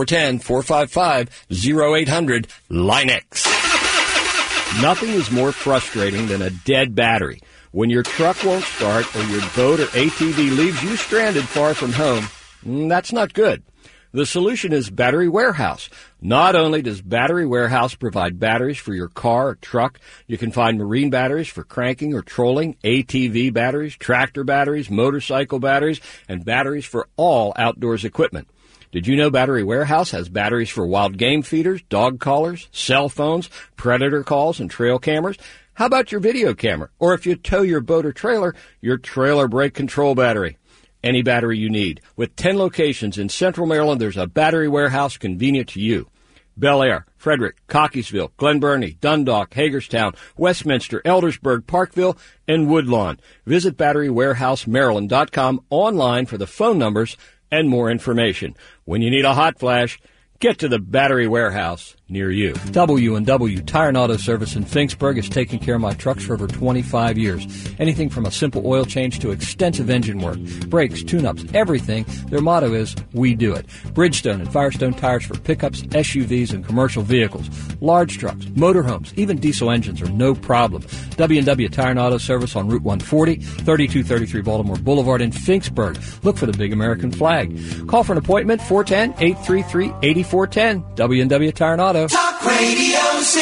S2: 410-455-0800. Linex. Nothing is more frustrating than a dead battery. When your truck won't start or your boat or ATV leaves you stranded far from home, that's not good. The solution is Battery Warehouse. Not only does Battery Warehouse provide batteries for your car or truck, you can find marine batteries for cranking or trolling, ATV batteries, tractor batteries, motorcycle batteries, and batteries for all outdoors equipment. Did you know Battery Warehouse has batteries for wild game feeders, dog collars, cell phones, predator calls, and trail cameras? How about your video camera? Or if you tow your boat or trailer, your trailer brake control battery. Any battery you need. With 10 locations in Central Maryland, there's a Battery Warehouse convenient to you. Bel Air, Frederick, Cockeysville, Glen Burnie, Dundalk, Hagerstown, Westminster, Eldersburg, Parkville, and Woodlawn. Visit BatteryWarehouseMaryland.com online for the phone numbers and more information. When you need a hot flash, get to the Battery Warehouse
S6: near you. W&W Tire and Auto Service in Finksburg has taken care of my trucks for over 25 years. Anything from a simple oil change to extensive engine work, brakes, tune-ups, everything. Their motto is, we do it. Bridgestone and Firestone tires for pickups, SUVs, and commercial vehicles. Large trucks, motorhomes, even diesel engines are no problem. W&W Tire and Auto Service on Route 140, 3233 Baltimore Boulevard in Finksburg. Look for the big American flag. Call for an appointment, 410-833-8410. W&W Tire and Auto.
S10: Talk Radio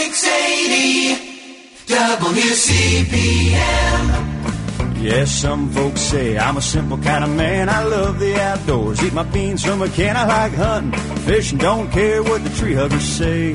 S10: 680 WCBM.
S11: Yes, some folks say I'm a simple kind of man. I love the outdoors. Eat my beans from a can. I like hunting, fishing, don't care what the tree huggers say.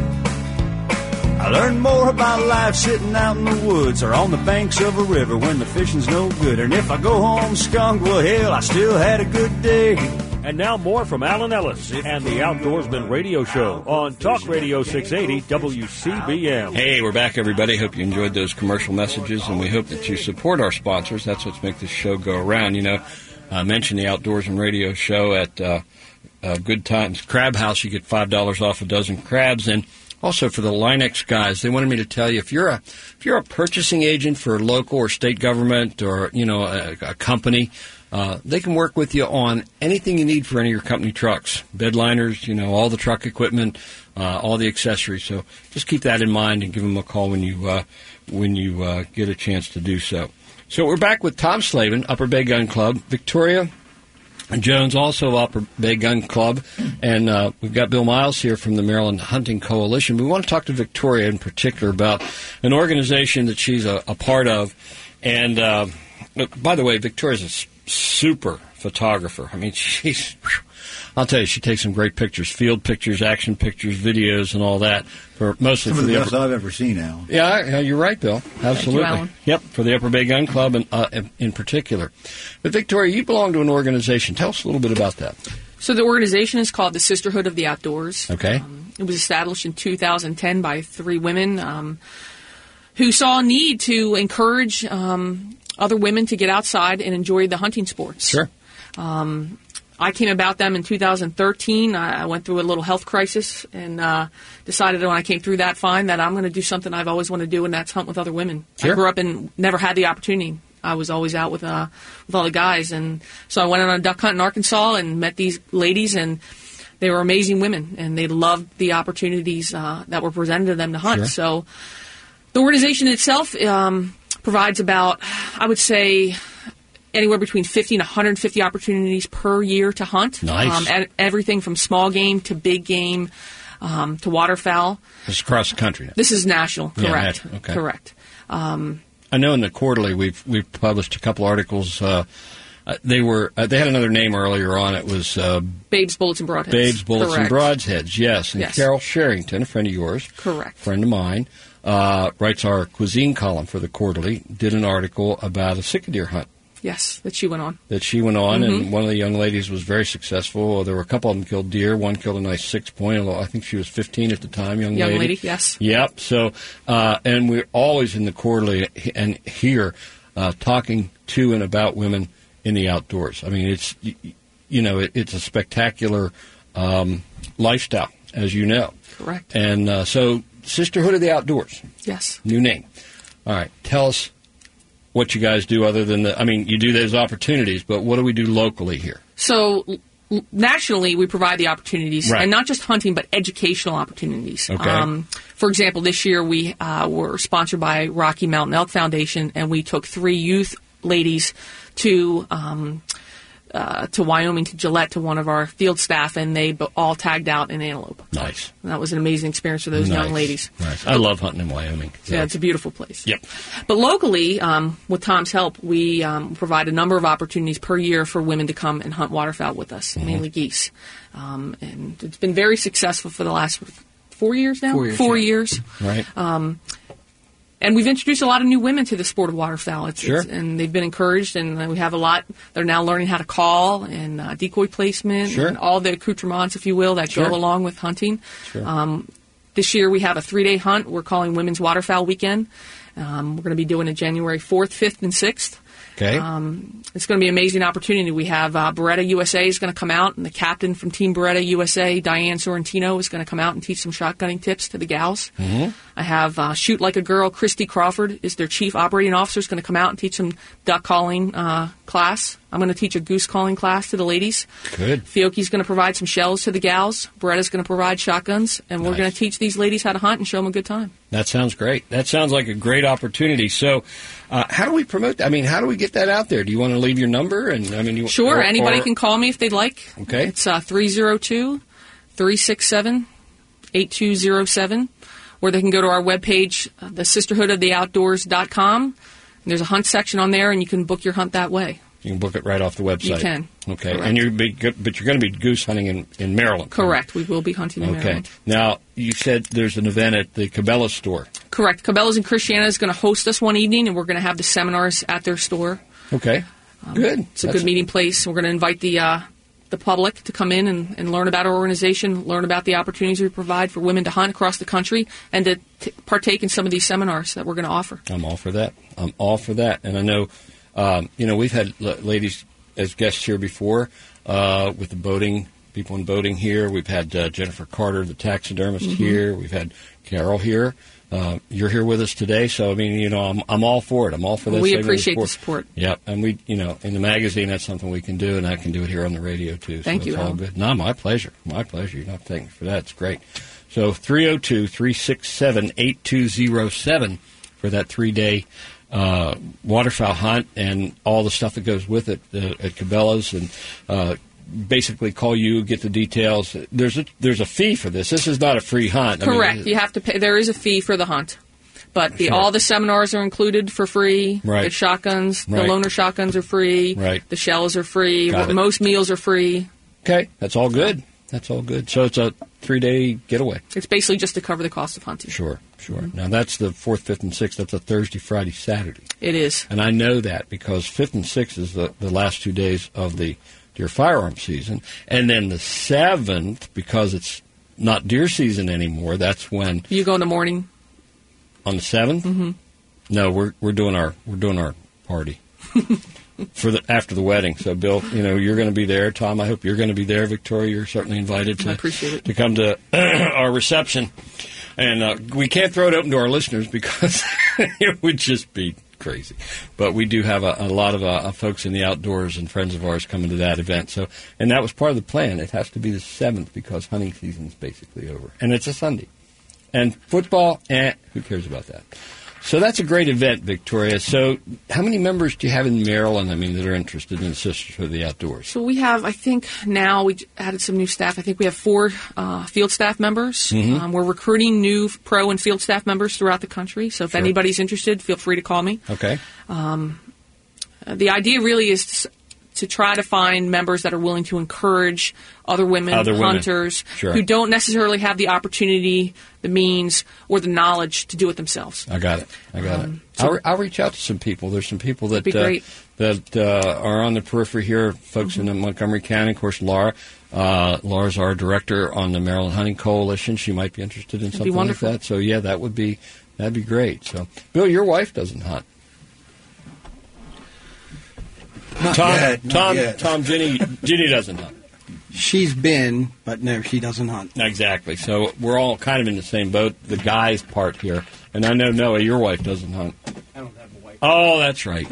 S11: I learned more about life sitting out in the woods or on the banks of a river when the fishing's no good. And if I go home skunked, well, hell, I still had a good day.
S1: And now more from Alan Ellis and the Outdoorsman Radio Show on Talk Radio 680 WCBM.
S2: Hey, we're back, everybody. Hope you enjoyed those commercial messages, and we hope that you support our sponsors. That's what's make this show go around. You know, I mentioned the Outdoorsman Radio Show at Good Times Crab House. You get $5 off a dozen crabs, and also for the Linex guys, they wanted me to tell you if you're a purchasing agent for a local or state government or a company. They can work with you on anything you need for any of your company trucks, bed liners, all the truck equipment, all the accessories. So just keep that in mind and give them a call when you get a chance to do so. So we're back with Tom Slavin, Upper Bay Gun Club, Victoria Jones, also of Upper Bay Gun Club, and we've got Bill Miles here from the Maryland Hunting Coalition. We want to talk to Victoria in particular about an organization that she's a part of. And by the way, Victoria's a super photographer. I mean, I'll tell you, she takes some great pictures, field pictures, action pictures, videos, and all that. Mostly
S3: some
S2: for
S3: of the best I've ever seen, Al.
S2: Yeah, you're right, Bill. Absolutely.
S4: Thank you, Alan.
S2: Yep, for the Upper Bay Gun Club in particular. But Victoria, you belong to an organization. Tell us a little bit about that.
S4: So the organization is called the Sisterhood of the Outdoors.
S2: Okay.
S4: It was established in 2010 by 3 women who saw a need to encourage other women to get outside and enjoy the hunting sports.
S2: Sure.
S4: I came about them in 2013. I went through a little health crisis and decided when I came through that fine that I'm going to do something I've always wanted to do, and that's hunt with other women.
S2: Sure.
S4: I grew up and never had the opportunity. I was always out with all the guys, and so I went on a duck hunt in Arkansas and met these ladies, and they were amazing women, and they loved the opportunities that were presented to them to hunt.
S2: Sure.
S4: So the organization itself provides about, I would say, anywhere between 50 and 150 opportunities per year to hunt.
S2: Nice.
S4: Everything from small game to big game to waterfowl.
S2: This is across the country now.
S4: This is national, correct.
S2: Yeah, okay.
S4: Correct.
S2: I know in the Quarterly we've published a couple articles. They had another name earlier on. It was
S4: Babes, Bullets, and Broadheads.
S2: Babes, Bullets,
S4: correct.
S2: and Broadheads. Yes, and
S4: Yes.
S2: Carol Sherrington, a friend of yours,
S4: Correct.
S2: friend of mine, writes our cuisine column for the Quarterly. Did an article about a sick-a-deer hunt.
S4: Yes, that she went on.
S2: Mm-hmm. And one of the young ladies was very successful. There were a couple of them killed deer. One killed a nice 6-point. Although I think she was 15 at the time. Young lady.
S4: Yes.
S2: Yep. So, and we're always in the Quarterly and here talking to and about women in the outdoors. I mean, it's it's a spectacular lifestyle, as you know.
S4: Correct.
S2: And so, Sisterhood of the Outdoors.
S4: Yes.
S2: New name. All right. Tell us what you guys do other than you do those opportunities, but what do we do locally here?
S4: So nationally, we provide the opportunities,
S2: right.
S4: and not just hunting, but educational opportunities.
S2: Okay.
S4: For example, this year we were sponsored by Rocky Mountain Elk Foundation, and we took 3 youth ladies to Wyoming, to Gillette, to one of our field staff, and they all tagged out an antelope.
S2: Nice.
S4: And that was an amazing experience for those young ladies.
S2: Nice. I love hunting in Wyoming.
S4: Yeah, it's a beautiful place.
S2: Yep.
S4: But locally, with Tom's help, we provide a number of opportunities per year for women to come and hunt waterfowl with us, mainly geese. And it's been very successful for the last 4 years now?
S2: 4 years.
S4: 4 years.
S2: Right.
S4: And we've introduced a lot of new women to the sport of waterfowl.
S2: Sure.
S4: And they've been encouraged, and we have a lot. They're now learning how to call and decoy placement,
S2: sure.
S4: and all the accoutrements, if you will, that
S2: Sure.
S4: go along with hunting.
S2: Sure.
S4: This year we have a 3-day hunt we're calling Women's Waterfowl Weekend. We're going to be doing it January 4th, 5th, and 6th.
S2: Okay.
S4: It's going to be an amazing opportunity. We have Beretta USA is going to come out, and the captain from Team Beretta USA, Diane Sorrentino, is going to come out and teach some shotgunning tips to the gals.
S2: Mm-hmm.
S4: I have Shoot Like a Girl, Christy Crawford is their chief operating officer, is going to come out and teach some duck calling class. I'm going to teach a goose calling class to the ladies.
S2: Good.
S4: Fiocchi's going to provide some shells to the gals. Beretta's going to provide shotguns, and we're going to teach these ladies how to hunt and show them a good time.
S2: That sounds great. That sounds like a great opportunity. So, how do we promote that? I mean, how do we get that out there? Do you want to leave your number? And
S4: Sure. Anybody can call me if they'd like.
S2: Okay.
S4: It's 302-367-8207, or they can go to our webpage, thesisterhoodoftheoutdoors.com. And there's a hunt section on there, and you can book your hunt that way.
S2: You can book it right off the website.
S4: You can.
S2: Okay.
S4: Correct.
S2: And you're going to be goose hunting in Maryland.
S4: Correct. We will be hunting in Maryland.
S2: Okay. Now, you said there's an event at the Cabela's store.
S4: Correct. Cabela's in Christiana is going to host us one evening, and we're going to have the seminars at their store.
S2: Okay. Good.
S4: It's a good meeting place. We're going to invite the public to come in and learn about our organization, learn about the opportunities we provide for women to hunt across the country, and to partake in some of these seminars that we're going to offer.
S2: I'm all for that. And I know, we've had ladies as guests here before with the boating, people in boating here. We've had Jennifer Carter, the taxidermist, here. We've had Carol here. You're here with us today, so I mean, I'm all for it. I'm all for that.
S4: We appreciate the support.
S2: Yep, and we, in the magazine, that's something we can do, and I can do it here on the radio too.
S4: Thank you.
S2: It's all good. No, my pleasure. My pleasure. You're not thanking me for that. It's great. So 302-367-8207 for that 3-day waterfowl hunt and all the stuff that goes with it at Cabela's, and basically call you, get the details. There's a fee for this. This is not a free hunt.
S4: Correct. I mean, you have to pay. There is a fee for the hunt, but all the seminars are included for free.
S2: Right.
S4: The shotguns, the loaner shotguns are free.
S2: Right.
S4: The shells are free.
S2: Got it.
S4: Most meals are free.
S2: Okay, that's all good. That's all good. So it's a 3-day getaway.
S4: It's basically just to cover the cost of hunting.
S2: Sure. Now that's the 4th, 5th, and 6th. That's a Thursday, Friday, Saturday.
S4: It is.
S2: And I know that because 5th and 6th is the last 2 days of the deer firearm season. And then the 7th, because it's not deer season anymore, that's when...
S4: You go in the morning?
S2: On the 7th?
S4: Mm-hmm.
S2: No, we're doing our party. After the wedding. So, Bill, you're going to be there. Tom, I hope you're going to be there. Victoria, you're certainly invited
S4: I appreciate it.
S2: to come to our reception. And we can't throw it open to our listeners because it would just be crazy. But we do have a lot of folks in the outdoors and friends of ours coming to that event. So, and that was part of the plan. It has to be the 7th because hunting season is basically over. And it's a Sunday. And football, who cares about that? So that's a great event, Victoria. So how many members do you have in Maryland, that are interested in the Sisterhood of the Outdoors?
S4: So we have, I think now we added some new staff. I think we have 4 field staff members.
S2: Mm-hmm.
S4: We're recruiting new pro and field staff members throughout the country. So if anybody's interested, feel free to call me.
S2: Okay.
S4: The idea really is to try to find members that are willing to encourage other women hunters who don't necessarily have the opportunity, the means, or the knowledge to do it themselves.
S2: I got it. So I'll reach out to some people. There's some people that are on the periphery here, folks in Montgomery County. Of course, Laura's our director on the Maryland Hunting Coalition. She might be interested in something like that. So, yeah, that'd be great. So, Bill, your wife doesn't hunt. Tom, Ginny doesn't hunt.
S5: She's been, but no, she doesn't hunt.
S2: Exactly. So we're all kind of in the same boat, the guys part here. And I know, Noah, your wife doesn't hunt.
S5: I don't have a wife.
S2: Oh, that's right.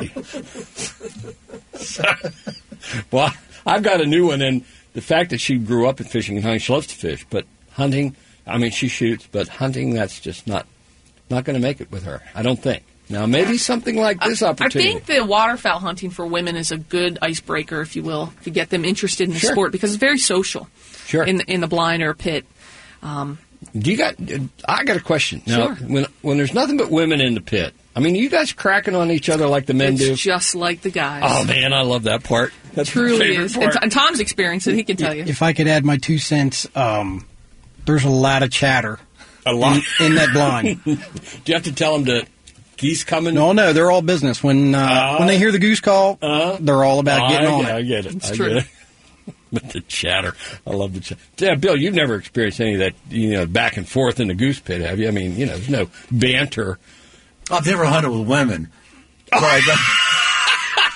S2: Well, I've got a new one, and the fact that she grew up in fishing and hunting, she loves to fish, but hunting, she shoots, but hunting, that's just not going to make it with her, I don't think. Now, maybe something like this opportunity.
S4: I think the waterfowl hunting for women is a good icebreaker, if you will, to get them interested in the sport, because it's very social in the blind or pit.
S2: I got a question. Now, when there's nothing but women in the pit, you guys cracking on each other like the men do?
S4: It's just like the guys.
S2: Oh, man, I love that part. That's
S4: truly is. And Tom's experienced it. He can tell you.
S5: If I could add my 2 cents, there's a lot of chatter in that blind.
S2: Do you have to tell them to... Geese coming?
S5: No, they're all business. When they hear the goose call, they're all about getting on it.
S2: I get it.
S4: It's true.
S2: Get it. But the chatter. I love the chatter. Yeah, Bill, you've never experienced any of that, back and forth in the goose pit, have you? There's no banter.
S3: I've never hunted with women. Right,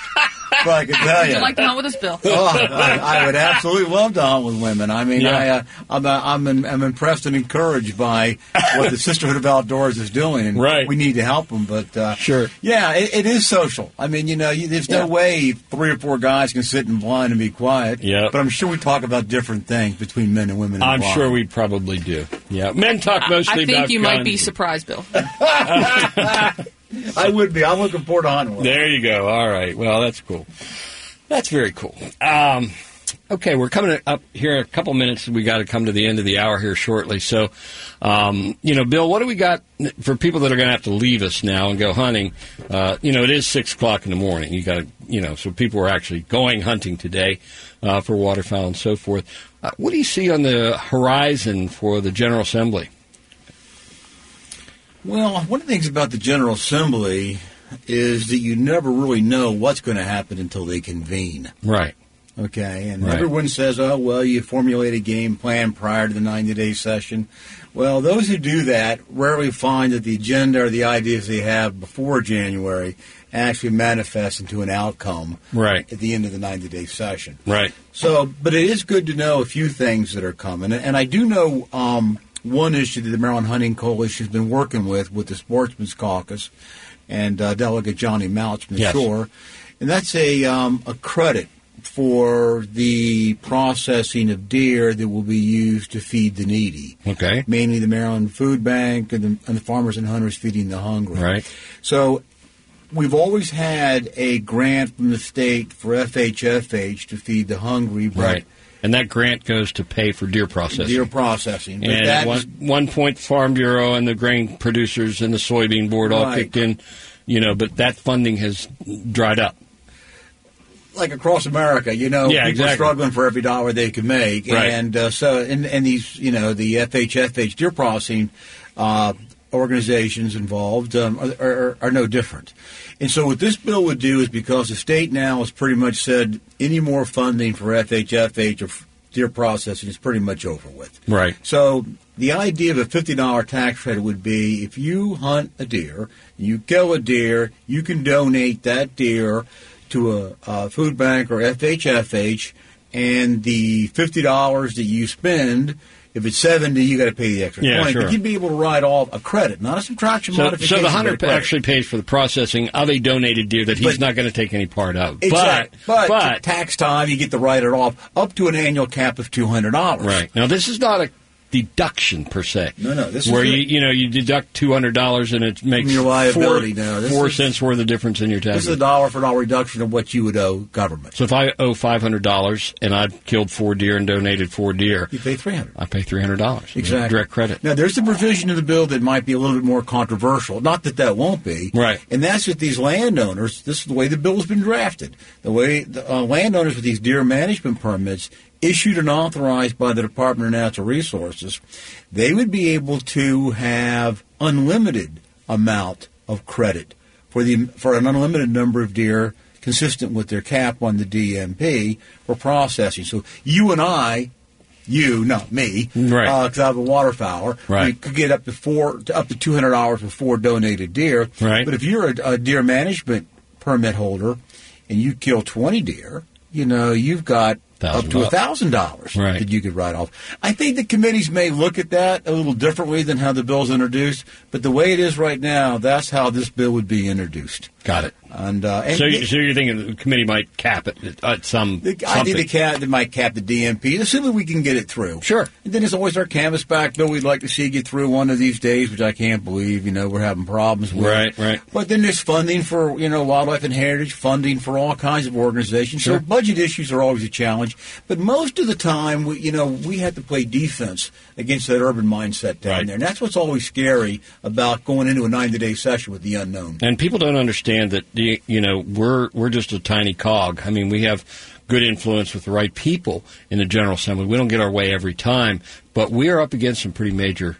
S3: But I can tell
S4: Would
S3: you.
S4: you like to hunt with us, Bill?
S3: I would absolutely love to hunt with women. I mean, I'm impressed and encouraged by what the Sisterhood of Outdoors is doing, and
S2: Right.
S3: we need to help them. But
S2: Sure.
S3: yeah, it is social. I mean, there's no way 3 or 4 guys can sit in blind and be quiet.
S2: Yeah.
S3: But I'm sure we talk about different things between men and women. In
S2: I'm
S3: blind.
S2: sure we probably do. Yeah, men talk mostly
S4: I
S2: about
S4: think you might be
S2: guns.
S4: surprised, Bill.
S3: I would be. I'm looking forward to hunting with them.
S2: There you go. All right. Well, that's cool. That's very cool. Okay, we're coming up here in a couple minutes. We got to come to the end of the hour here shortly. So, Bill, what do we got for people that are going to have to leave us now and go hunting? It is 6 o'clock in the morning. You got to, so people are actually going hunting today for waterfowl and so forth. What do you see on the horizon for the General Assembly?
S3: Well, one of the things about the General Assembly is that you never really know what's going to happen until they convene.
S2: Right.
S3: Okay, and
S2: Right.
S3: everyone says, oh, well, you formulate a game plan prior to the 90-day session. Well, those who do that rarely find that the agenda or the ideas they have before January actually manifest into an outcome
S2: Right.
S3: at the end of the 90-day session.
S2: Right.
S3: So, but it is good to know a few things that are coming. And I do know one issue that the Maryland Hunting Coalition has been working with the Sportsman's Caucus and Delegate Johnny Mouch from the
S2: Yes.
S3: shore. And that's a credit for the processing of deer that will be used to feed the needy.
S2: Okay.
S3: Mainly the Maryland Food Bank and the Farmers and Hunters Feeding the Hungry.
S2: Right.
S3: So we've always had a grant from the state for FHFH to feed the hungry. But
S2: Right. And that grant goes to pay for deer processing.
S3: Deer processing. But
S2: And
S3: that
S2: at
S3: is-
S2: one point, the Farm Bureau and the grain producers and the soybean board all
S3: Right.
S2: kicked in, but that funding has dried up.
S3: like across America,
S2: Yeah,
S3: people
S2: exactly.
S3: are struggling for every dollar they can make.
S2: Right.
S3: And so, and these, the FHFH deer processing organizations involved are no different. And so what this bill would do is, because the state now has pretty much said any more funding for FHFH or deer processing is pretty much over with.
S2: Right.
S3: So the idea of a $50 tax credit would be, if you hunt a deer, you kill a deer, you can donate that deer to a food bank or FHFH, and the $50 that you spend, if it's $70, you got to pay the extra
S2: Yeah,
S3: $20.
S2: sure.
S3: But you'd be able to write off a credit, not a subtraction modification.
S2: So the hunter
S3: but a credit.
S2: actually pays for the processing of a donated deer that he's
S3: But-
S2: not going to take any part of.
S3: Exactly. But
S2: but
S3: tax time, you get to write it off up to an annual cap of $200.
S2: right now, this is not a deduction per se.
S3: No, this is
S2: where
S3: it.
S2: you deduct $200 and it makes
S3: Your liability. No, this
S2: 4
S3: is-
S2: cents worth of difference in your
S3: This
S2: taxes.
S3: is a dollar for dollar reduction of what you would owe government.
S2: So if I owe $500 and I've killed 4 deer and donated 4 deer,
S3: You pay $300.
S2: I pay $300.
S3: Exactly.
S2: Direct credit.
S3: Now, there's a provision in the bill that might be a little bit more controversial. Not that won't be.
S2: Right.
S3: And that's that these landowners, this is the way the bill has been drafted, the way the landowners with these deer management permits issued and authorized by the Department of Natural Resources, they would be able to have unlimited amount of credit for an unlimited number of deer consistent with their cap on the DMP for processing. So you and I, not me,
S2: Right.
S3: because I have a waterfowler.
S2: Right.
S3: We could get up to $200 for 4 donated deer.
S2: Right.
S3: But if you're a deer management permit holder and you kill 20 deer, you've got up to $1,000
S2: Right.
S3: that you could write off. I think the committees may look at that a little differently than how the bill's introduced, but the way it is right now, that's how this bill would be introduced.
S2: Got it.
S3: And
S2: So you're thinking the committee might cap it at some
S3: I think
S2: something.
S3: they might cap the DMP, assuming we can get it through.
S2: Sure.
S3: And then there's always our canvasback bill we'd like to see get through one of these days, which I can't believe, we're having problems with.
S2: Right.
S3: But then there's funding for, wildlife and heritage, funding for all kinds of organizations.
S2: Sure.
S3: So budget issues are always a challenge. But most of the time, we have to play defense against that urban mindset down
S2: Right.
S3: there. And that's what's always scary about going into a 90-day session with the unknown.
S2: And people don't understand that we're just a tiny cog. I mean, we have good influence with the right people in the General Assembly. We don't get our way every time, but we are up against some pretty major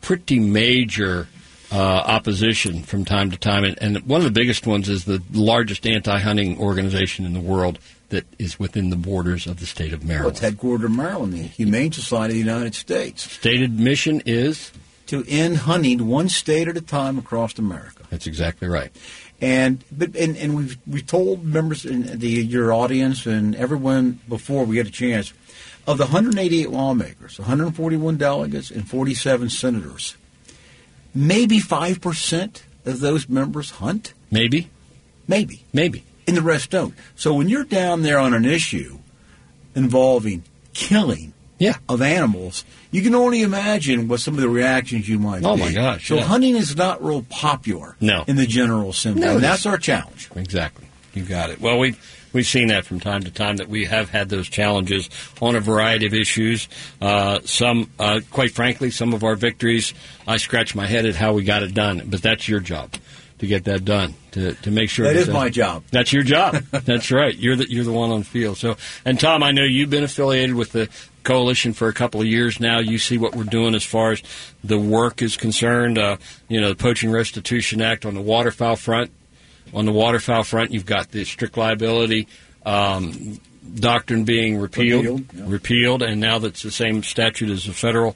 S2: opposition from time to time. And one of the biggest ones is the largest anti-hunting organization in the world that is within the borders of the state of
S3: Well,
S2: Maryland.
S3: it's headquartered in Maryland, the Humane Society of the United States.
S2: Stated mission is?
S3: To end hunting one state at a time across America.
S2: That's exactly right.
S3: And we've told members in your audience and everyone before we get a chance, of the 188 lawmakers, 141 delegates, and 47 senators, maybe 5% of those members hunt.
S2: Maybe.
S3: And the rest don't. So when you're down there on an issue involving killing of animals, you can only imagine what some of the reactions you might be.
S2: Oh, my gosh.
S3: So hunting is not real popular in the General Assembly.
S2: No,
S3: and that's our challenge.
S2: Exactly. You got it. Well, we've seen that from time to time, that we have had those challenges on a variety of issues. Some, quite frankly, some of our victories, I scratch my head at how we got it done. But that's your job, to get that done, to make sure.
S3: That is my job.
S2: That's your job. That's right. You're the one on the field. So, and Tom, I know you've been affiliated with the coalition for a couple of years now. You see what we're doing as far as the work is concerned. The Poaching Restitution Act on the waterfowl front. On the waterfowl front, you've got the strict liability doctrine being repealed, and now that's the same statute as the federal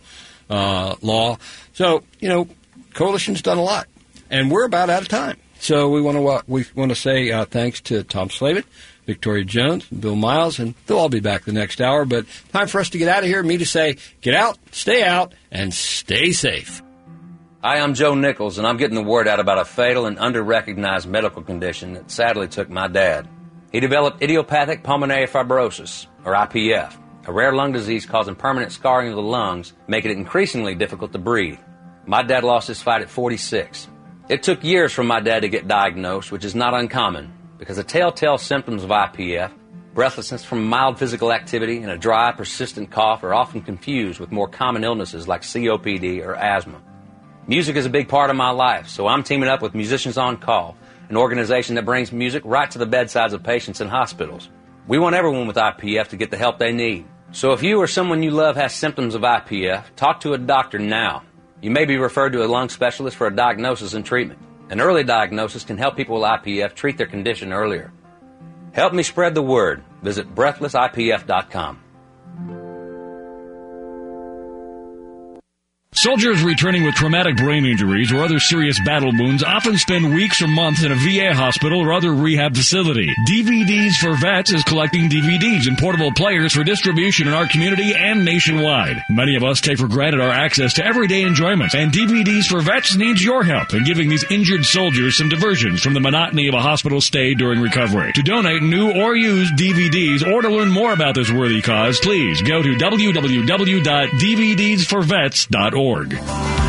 S2: law. So, coalition's done a lot, and we're about out of time. So we want to say thanks to Tom Slavin, Victoria Jones, and Bill Miles, and they'll all be back the next hour. But time for us to get out of here. Me to say, get out, and stay safe.
S12: Hi, I'm Joe Nichols, and I'm getting the word out about a fatal and under-recognized medical condition that sadly took my dad. He developed idiopathic pulmonary fibrosis, or IPF, a rare lung disease causing permanent scarring of the lungs, making it increasingly difficult to breathe. My dad lost his fight at 46. It took years for my dad to get diagnosed, which is not uncommon, because the telltale symptoms of IPF, breathlessness from mild physical activity, and a dry, persistent cough are often confused with more common illnesses like COPD or asthma. Music is a big part of my life, so I'm teaming up with Musicians on Call, an organization that brings music right to the bedsides of patients in hospitals. We want everyone with IPF to get the help they need. So if you or someone you love has symptoms of IPF, talk to a doctor now. You may be referred to a lung specialist for a diagnosis and treatment. An early diagnosis can help people with IPF treat their condition earlier. Help me spread the word. Visit breathlessipf.com.
S13: Soldiers returning with traumatic brain injuries or other serious battle wounds often spend weeks or months in a VA hospital or other rehab facility. DVDs for Vets is collecting DVDs and portable players for distribution in our community and nationwide. Many of us take for granted our access to everyday enjoyment, and DVDs for Vets needs your help in giving these injured soldiers some diversions from the monotony of a hospital stay during recovery. To donate new or used DVDs or to learn more about this worthy cause, please go to www.dvdsforvets.org.